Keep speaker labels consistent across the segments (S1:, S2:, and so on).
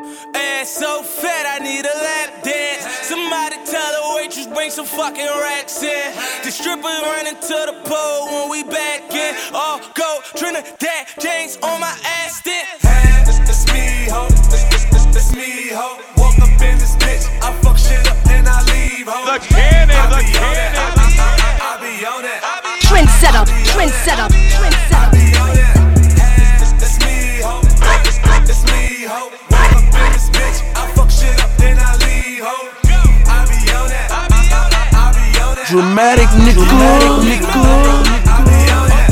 S1: Ass so fat, I need a lap dance. Somebody tell the waitress bring some fucking racks in. The strippers running to the pole when we back in. All gold, Trinidad James on my ass then.
S2: Hey, it's me, ho. It's me, ho. Walk up in this bitch, I fuck shit up, then I leave, ho.
S3: The cannon.
S2: I be on that.
S4: Trendsetter.
S2: I be on that. It's me, ho. It's me, ho. Walk up in this bitch, I fuck shit up, then I leave, ho. I be on that. I be on that.
S1: Dramatic nigga.
S2: I be on that.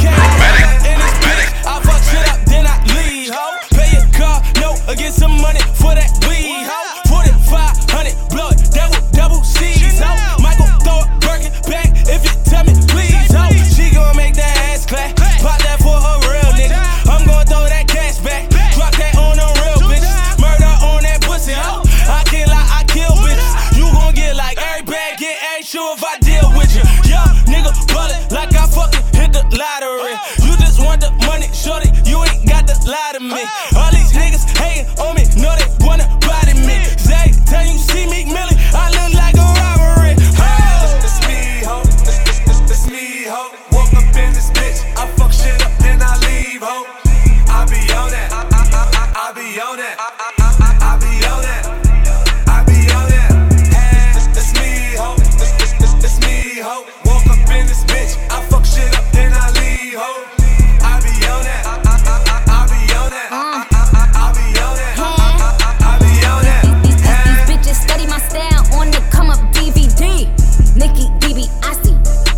S1: I fuck shit up, then I leave, ho. Pay your car, no, or get some money for that weed, ho. 4,500, blow it, double C's, ho. Michael throw it, Birkin back, if you tell me please, ho. She gon' make that ass clap, pop that for her real nigga. I'm gon' throw that cash back, drop that on the real bitch. Murder on that pussy, ho. I kill bitches. You gon' get like every bag, get ain't sure if I deal with you. Young nigga ballin' like I fucking hit the lottery. You just want the money, shorty, you ain't got to lie to me. All these niggas hating on me, know they wanna body me. Zay, tell you see me, Millie, I look like a robbery.
S2: It's me, ho. It's me, ho. Walk up in this bitch, I fuck shit up, then I leave, ho. I be on that. I be on that. I be on that. I be on that. It's me, ho. It's me, ho. Walk up in this bitch, I fuck shit up, then I leave, ho. I be on that. I be on that. I be on that. I be on that.
S4: These bitches study my style on the come up DVD. Nicki, DiBiase,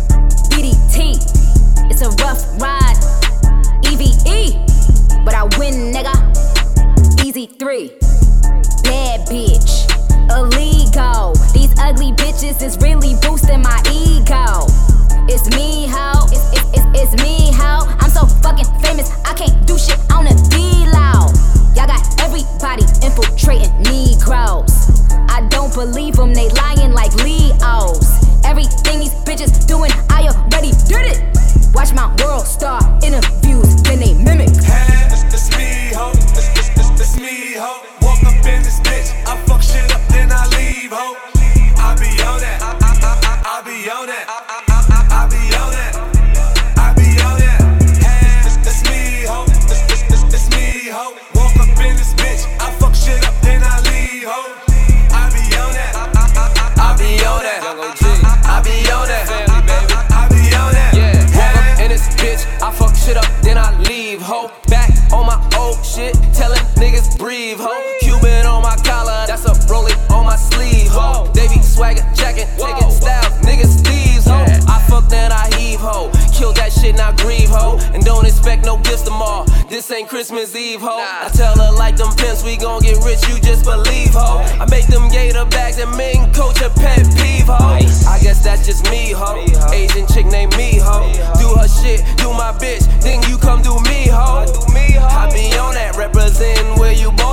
S4: DDT. It's a rough ride, EVE, but I win, nigga. Easy 3. Bad bitch, illegal. These ugly bitches is really boosting my ego. It's me, ho. It's me, ho. I'm so fucking famous, I can't do shit on the D-Low. Y'all got everybody infiltrating Negroes. I don't believe them, they lying like Leos. Everything these bitches doing, I already did it. Watch my world star interviews, then they mimic.
S2: Hey, it's me, ho. It's me, ho. Walk up in this bitch, I fuck shit up, then I leave, ho. I be on that. I be on that. I be on that. I be on that. Hey, it's me, ho. It's me, ho. Walk up in this bitch, I fuck shit up, then I leave, ho. I be on that. I be on that. I be on that.
S5: Family, baby.
S2: I be on that.
S5: Yeah, walk up in this bitch, I fuck shit up, then I leave, ho. Back on my old shit, telling niggas breathe, ho. Cuban on my collar, that's a rolling on my sleeve, ho. They be swagger, jacking, taking styles, niggas thieves, ho. I fuck then I heave, ho. Kill that shit, not grieve, ho. And don't expect no gifts tomorrow. This ain't Christmas Eve, ho. I tell her like them pimps, we gon' get rich, you just believe, ho. I make them gator bags and main coach a pet peeve, ho. I guess that's just me, ho. Asian chick named me, ho. Do her shit, do my bitch, then you come do me, ho. I be on that, representing where you born.